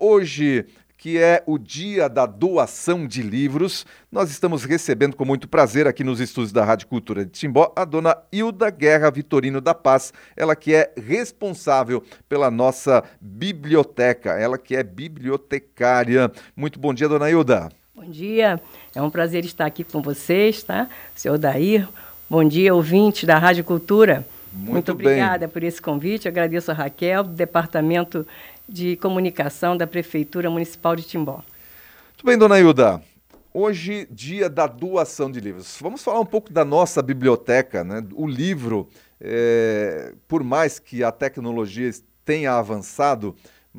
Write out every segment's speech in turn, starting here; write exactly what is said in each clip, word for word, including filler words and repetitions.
hoje, que é o dia da doação de livros, nós estamos recebendo com muito prazer aqui nos estúdios da Rádio Cultura de Timbó a dona Hilda Guerra Vitorino da Paz, ela que é responsável pela nossa biblioteca, ela que é bibliotecária. Muito bom dia, dona Hilda. Bom dia, é um prazer estar aqui com vocês, tá? Senhor Dair, bom dia, ouvintes da Rádio Cultura. Muito, muito obrigada por esse convite, agradeço a Raquel, do Departamento de Comunicação da Prefeitura Municipal de Timbó. Muito bem, dona Hilda. Hoje, dia da doação de livros. Vamos falar um pouco da nossa biblioteca, né? O livro, é, por mais que a tecnologia tenha avançado,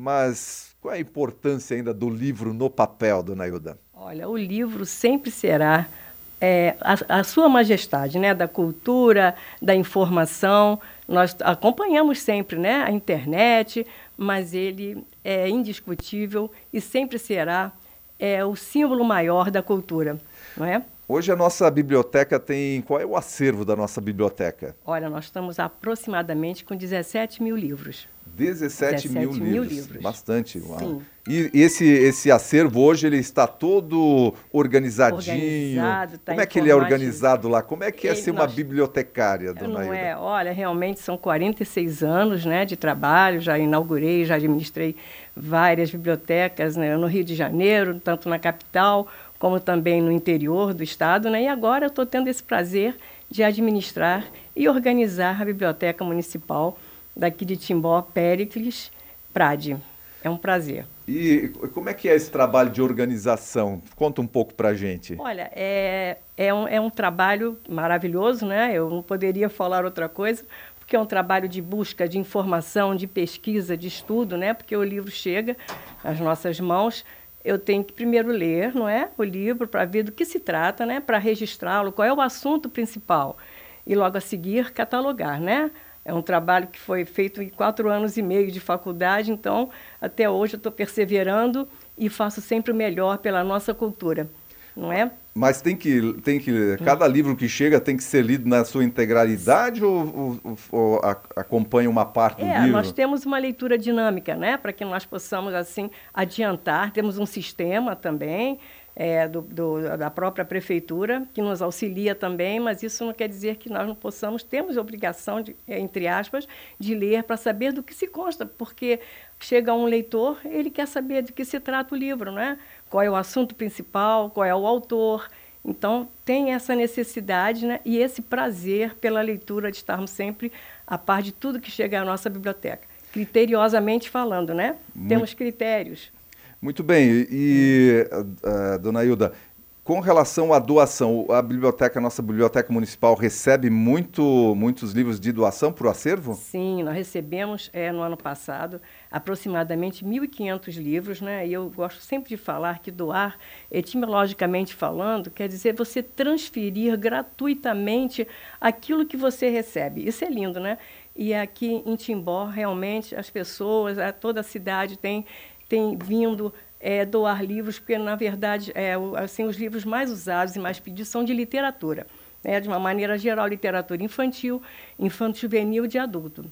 mas qual é a importância ainda do livro no papel, dona Hilda? Olha, o livro sempre será é, a, a sua majestade, né? Da cultura, da informação. Nós acompanhamos sempre, né? A internet, mas ele é indiscutível e sempre será é, o símbolo maior da cultura, não é? Hoje a nossa biblioteca tem... Qual é o acervo da nossa biblioteca? Olha, nós estamos aproximadamente com dezessete mil livros. dezessete mil livros. livros. Bastante. Sim. E esse, esse acervo hoje ele está todo organizadinho. Organizado, tá. Como é que ele é organizado lá? Como é que é ele, ser uma nós... bibliotecária, dona Hilda? Não é, olha, realmente são quarenta e seis anos, né, de trabalho, já inaugurei, já administrei várias bibliotecas, né, no Rio de Janeiro, tanto na capital como também no interior do estado, né, e agora eu estou tendo esse prazer de administrar e organizar a Biblioteca Municipal daqui de Timbó, Péricles Prade. É um prazer. E como é que é esse trabalho de organização? Conta um pouco para a gente. Olha, é, é, um, é um trabalho maravilhoso, né? Eu não poderia falar outra coisa, porque é um trabalho de busca de informação, de pesquisa, de estudo, né? Porque o livro chega às nossas mãos, eu tenho que primeiro ler, não é? O livro para ver do que se trata, né? Para registrá-lo, qual é o assunto principal. E logo a seguir catalogar, né? É um trabalho que foi feito em quatro anos e meio de faculdade, então, até hoje eu estou perseverando e faço sempre o melhor pela nossa cultura, não é? Mas tem que, tem que cada livro que chega tem que ser lido na sua integralidade ou, ou, ou a, acompanha uma parte do é, livro? Nós temos uma leitura dinâmica, né? Para que nós possamos, assim, adiantar. Temos um sistema também, É, do, do, da própria prefeitura, que nos auxilia também, mas isso não quer dizer que nós não possamos, temos a obrigação, de, entre aspas, de ler para saber do que se consta, porque chega um leitor, ele quer saber de que se trata o livro, né? Qual é o assunto principal, qual é o autor. Então, tem essa necessidade, né? E esse prazer pela leitura, de estarmos sempre a par de tudo que chega à nossa biblioteca. Criteriosamente falando, né? Muito... Temos critérios. Muito bem, e, uh, dona Hilda, com relação à doação, a biblioteca, a nossa biblioteca municipal recebe muito, muitos livros de doação para o acervo? Sim, nós recebemos é, no ano passado aproximadamente mil e quinhentos livros, né? E eu gosto sempre de falar que doar, etimologicamente falando, quer dizer você transferir gratuitamente aquilo que você recebe. Isso é lindo, né? E aqui em Timbó, realmente, as pessoas, toda a cidade tem... tem vindo é, doar livros, porque, na verdade, é, o, assim, os livros mais usados e mais pedidos são de literatura, né? De uma maneira geral, literatura infantil, infanto-juvenil e de adulto.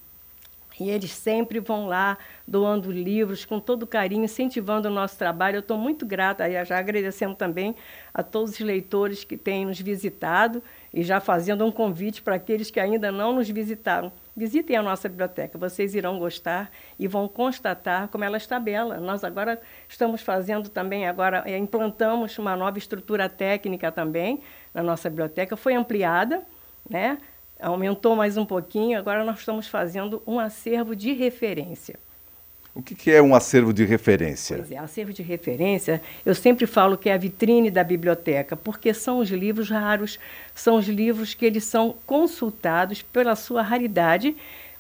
E eles sempre vão lá doando livros com todo carinho, incentivando o nosso trabalho. Eu estou muito grata, já agradecendo também a todos os leitores que têm nos visitado e já fazendo um convite para aqueles que ainda não nos visitaram. Visitem a nossa biblioteca, vocês irão gostar e vão constatar como ela está bela. Nós agora estamos fazendo também, agora é, implantamos uma nova estrutura técnica também na nossa biblioteca, foi ampliada, né? Aumentou mais um pouquinho, agora nós estamos fazendo um acervo de referência. O que, que é um acervo de referência? Pois é, acervo de referência, eu sempre falo que é a vitrine da biblioteca, porque são os livros raros, são os livros que eles são consultados pela sua raridade,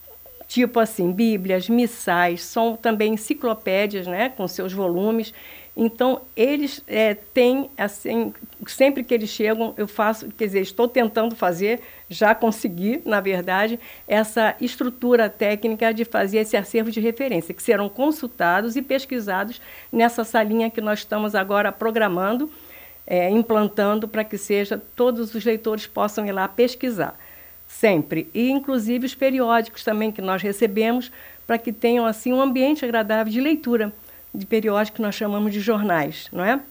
tipo assim, bíblias, missais, são também enciclopédias, né, com seus volumes. Então, eles é, têm, assim, sempre que eles chegam, eu faço, quer dizer, estou tentando fazer, já consegui, na verdade, essa estrutura técnica de fazer esse acervo de referência, que serão consultados e pesquisados nessa salinha que nós estamos agora programando, é, implantando para que seja, todos os leitores possam ir lá pesquisar, sempre. E, inclusive, os periódicos também que nós recebemos, para que tenham, assim, um ambiente agradável de leitura. de periódicos que nós chamamos de jornais, não é?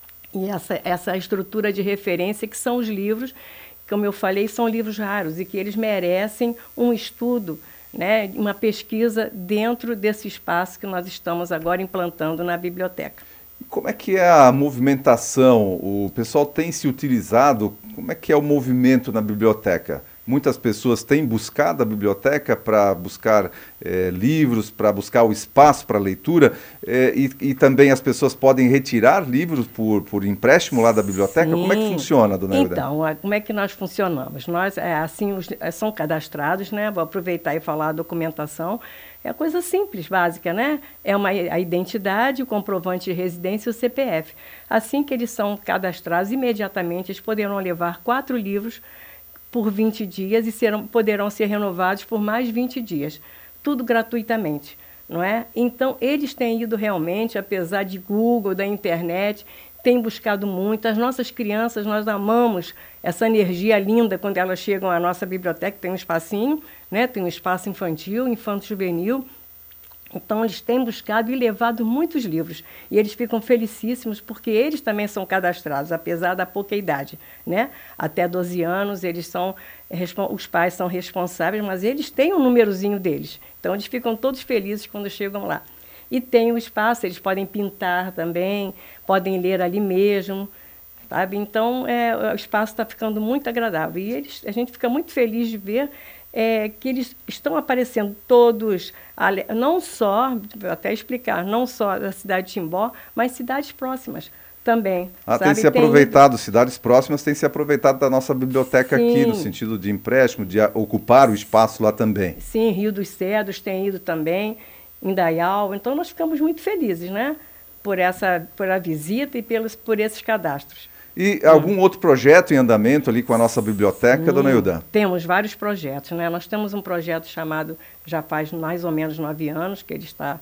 E essa, essa estrutura de referência que são os livros, como eu falei, são livros raros e que eles merecem um estudo, né, uma pesquisa dentro desse espaço que nós estamos agora implantando na biblioteca. Como é que é a movimentação? O pessoal tem se utilizado? Como é que é o movimento na biblioteca? Muitas pessoas têm buscado a biblioteca para buscar eh, livros, para buscar o espaço para leitura, eh, e, e também as pessoas podem retirar livros por, por empréstimo lá da biblioteca? Sim. Como é que funciona, dona Hilda? Então, como é que nós funcionamos? Nós, é, assim, os, são cadastrados, né? Vou aproveitar e falar a documentação. É coisa simples, básica, né? É uma, a identidade, o comprovante de residência e o C P F. Assim que eles são cadastrados, imediatamente eles poderão levar quatro livros por vinte dias e serão, poderão ser renovados por mais vinte dias. Tudo gratuitamente, não é? Então, eles têm ido realmente, apesar de Google, da internet, têm buscado muito. As nossas crianças, nós amamos essa energia linda quando elas chegam à nossa biblioteca, tem um espacinho, né? Tem um espaço infantil, infanto-juvenil. Então, eles têm buscado e levado muitos livros. E eles ficam felicíssimos porque eles também são cadastrados, apesar da pouca idade, né? Até doze anos, eles são, os pais são responsáveis, mas eles têm um númerozinho deles. Então, eles ficam todos felizes quando chegam lá. E tem o espaço, eles podem pintar também, podem ler ali mesmo, sabe? Então, é, o espaço está ficando muito agradável. E eles, a gente fica muito feliz de ver É, que eles estão aparecendo todos, não só, vou até explicar, não só da cidade de Timbó, mas cidades próximas também. Ah, sabe? tem se aproveitado, tem... cidades próximas têm se aproveitado da nossa biblioteca. Sim. Aqui, no sentido de empréstimo, de ocupar o espaço lá também. Sim, Rio dos Cedros tem ido também, Indaial, então nós ficamos muito felizes, né? Por essa, por a visita e pelos, por esses cadastros. E algum hum. outro projeto em andamento ali com a nossa biblioteca, Sim, dona Hilda? Temos vários projetos, né? Nós temos um projeto chamado, já faz mais ou menos nove anos, que ele está,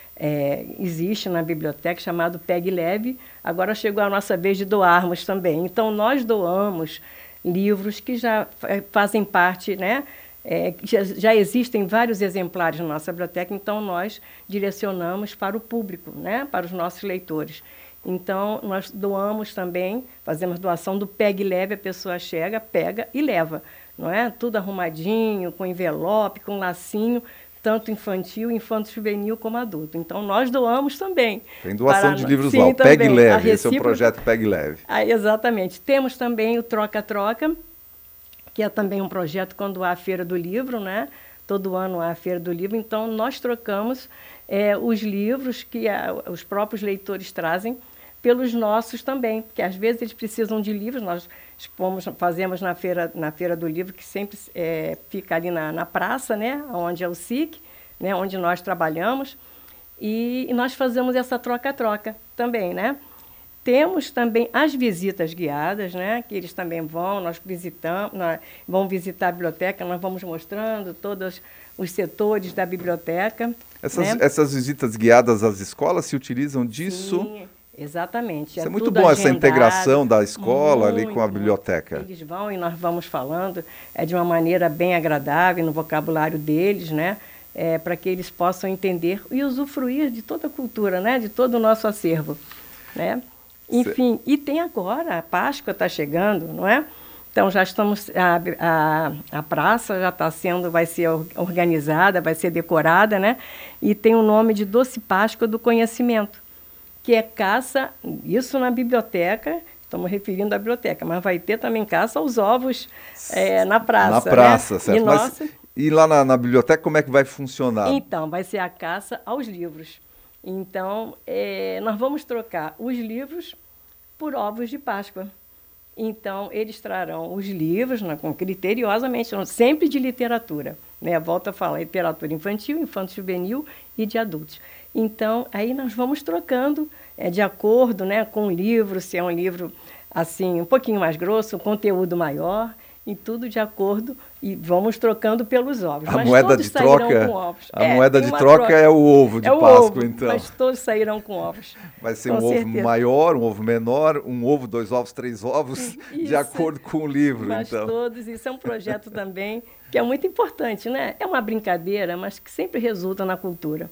é, existe na biblioteca, chamado Pegue Leve. Agora chegou a nossa vez de doarmos também. Então, nós doamos livros que já fazem parte, né? É, já, já existem vários exemplares na nossa biblioteca, então nós direcionamos para o público, né? Para os nossos leitores. Então, nós doamos também, fazemos doação do Pegue Leve, a pessoa chega, pega e leva, não é? Tudo arrumadinho, com envelope, com lacinho, tanto infantil, infanto-juvenil como adulto. Então, nós doamos também. Tem doação para... de livros Sim, lá, o Pegue Leve, recíproca... esse é o projeto Pegue Leve. Ah, exatamente. Temos também o Troca-Troca, que é também um projeto quando há a Feira do Livro, né? Todo ano há a Feira do Livro, então nós trocamos é, os livros que a, os próprios leitores trazem pelos nossos também, porque às vezes eles precisam de livros, nós expomos, fazemos na feira, na feira do livro, que sempre é, fica ali na, na praça, né, onde é o S I C, né, onde nós trabalhamos, e, e nós fazemos essa troca-troca também, né. Temos também as visitas guiadas, né, que eles também vão, nós visitamos, nós vão visitar a biblioteca, nós vamos mostrando todos os setores da biblioteca. Essas, né? essas visitas guiadas às escolas se utilizam disso? Sim. Exatamente. Isso é, é muito bom, agendado, essa integração da escola muito, ali com a biblioteca. Eles vão e nós vamos falando é de uma maneira bem agradável, no vocabulário deles, né? É, para que eles possam entender e usufruir de toda a cultura, né? De todo o nosso acervo, né? Enfim, e tem agora, a Páscoa está chegando, não é? Então, já estamos, a, a, a praça já está sendo, vai ser organizada, vai ser decorada, né? E tem o nome de Doce Páscoa do Conhecimento, que é caça, isso na biblioteca, estamos referindo à biblioteca, mas vai ter também caça aos ovos é, na praça. Na praça, né? certo. E, mas, nossa... e lá na, na biblioteca, como é que vai funcionar? Então, vai ser a caça aos livros. Então, é, nós vamos trocar os livros por ovos de Páscoa. Então, eles trarão os livros, né, com, criteriosamente, sempre de literatura. Né? Volto a falar, literatura infantil, infanto-juvenil e de adultos. Então, aí nós vamos trocando é, de acordo, né, com o livro, se é um livro assim, um pouquinho mais grosso, um conteúdo maior, e tudo de acordo, e vamos trocando pelos ovos. A mas moeda todos de troca, com ovos. A é, moeda de troca, troca é o ovo de é o Páscoa, ovo, então. Mas todos sairão com ovos. Vai ser com um certeza. ovo maior, um ovo menor, um ovo, dois ovos, três ovos, isso, de acordo com o livro, mas então. todos, isso é um projeto também que é muito importante, né? É uma brincadeira, mas que sempre resulta na cultura.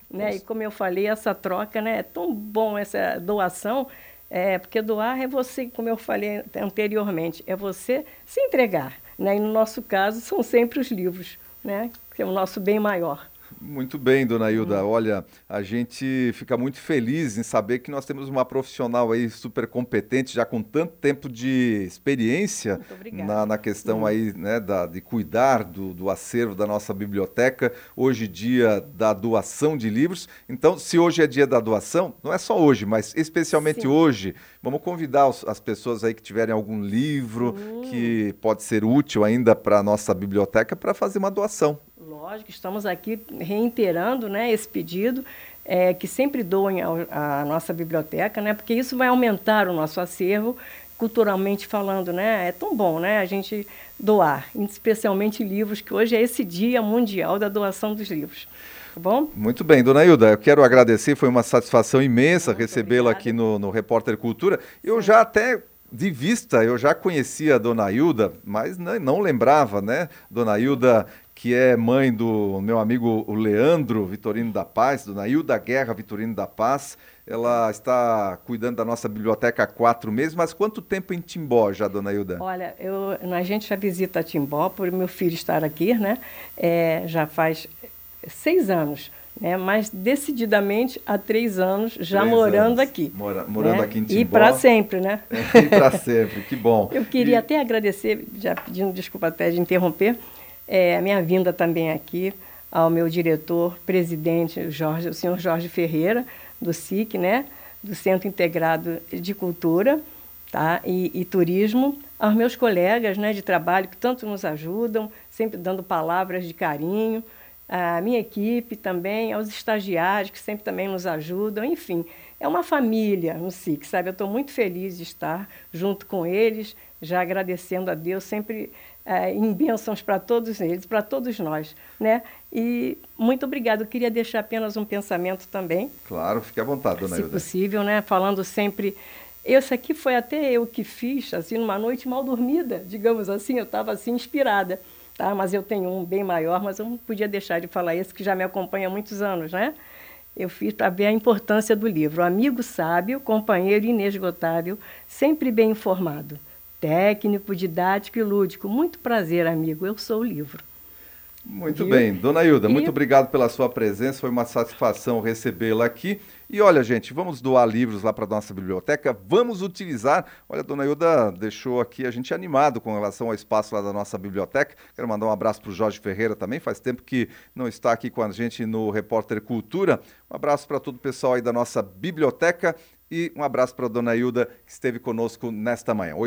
né? E como eu falei, essa troca, né, é tão bom essa doação, é, porque doar é você, como eu falei anteriormente, é você se entregar, né? E no nosso caso, são sempre os livros, né? Que é o nosso bem maior. Muito bem, dona Hilda. Hum. Olha, a gente fica muito feliz em saber que nós temos uma profissional aí super competente, já com tanto tempo de experiência na, na questão hum. aí, né, da, de cuidar do, do acervo da nossa biblioteca. Hoje, dia da doação de livros. Então, se hoje é dia da doação, não é só hoje, mas especialmente Sim. hoje, vamos convidar os, as pessoas aí que tiverem algum livro hum. que pode ser útil ainda para a nossa biblioteca para fazer uma doação. Lógico, estamos aqui reiterando, né, esse pedido, é, que sempre doem a, a nossa biblioteca, né, porque isso vai aumentar o nosso acervo, culturalmente falando, né, é tão bom, né, a gente doar, especialmente livros, que hoje é esse Dia Mundial da Doação dos Livros. Tá bom? Muito bem, dona Hilda, eu quero agradecer, foi uma satisfação imensa recebê-la aqui no, no Repórter Cultura. Eu Sim. já até... De vista, eu já conhecia a dona Hilda, mas não, não lembrava, né? Dona Hilda, que é mãe do meu amigo o Leandro Vitorino da Paz, dona Hilda Guerra Vitorino da Paz. Ela está cuidando da nossa biblioteca há quatro meses, mas quanto tempo em Timbó já, dona Hilda? Olha, eu, a gente já visita Timbó por meu filho estar aqui, né? É, já faz seis anos. Né, mas decididamente há três anos já três morando anos. aqui. Mora, morando né? aqui em Timbó. E para sempre, né? É, e para sempre, que bom. Eu queria e... até agradecer, já pedindo desculpa até de interromper, é, a minha vinda também aqui ao meu diretor, presidente, Jorge, o senhor Jorge Ferreira, do S I C, né? Do Centro Integrado de Cultura, tá? e, e Turismo, aos meus colegas, né, de trabalho que tanto nos ajudam, sempre dando palavras de carinho, a minha equipe também, aos estagiários que sempre também nos ajudam, enfim, é uma família no S I C, sabe? Eu estou muito feliz de estar junto com eles, já agradecendo a Deus, sempre é, em bênçãos para todos eles, para todos nós, né? E muito obrigada, eu queria deixar apenas um pensamento também. Claro, fique à vontade, dona Hilda. Se possível, né? Falando sempre... Esse aqui foi até eu que fiz, assim, numa noite mal dormida, digamos assim, eu estava assim inspirada. Tá, mas eu tenho um bem maior, mas eu não podia deixar de falar esse, que já me acompanha há muitos anos, né? Eu fiz para ver a importância do livro. Amigo sábio, companheiro inesgotável, sempre bem informado. Técnico, didático e lúdico. Muito prazer, amigo, eu sou o livro. Muito Viu? bem. Dona Hilda, e... muito obrigado pela sua presença, foi uma satisfação recebê-la aqui. E olha, gente, vamos doar livros lá para a nossa biblioteca, vamos utilizar. Olha, a dona Hilda deixou aqui a gente animado com relação ao espaço lá da nossa biblioteca. Quero mandar um abraço para o Jorge Ferreira também, faz tempo que não está aqui com a gente no Repórter Cultura. Um abraço para todo o pessoal aí da nossa biblioteca e um abraço para a dona Hilda que esteve conosco nesta manhã.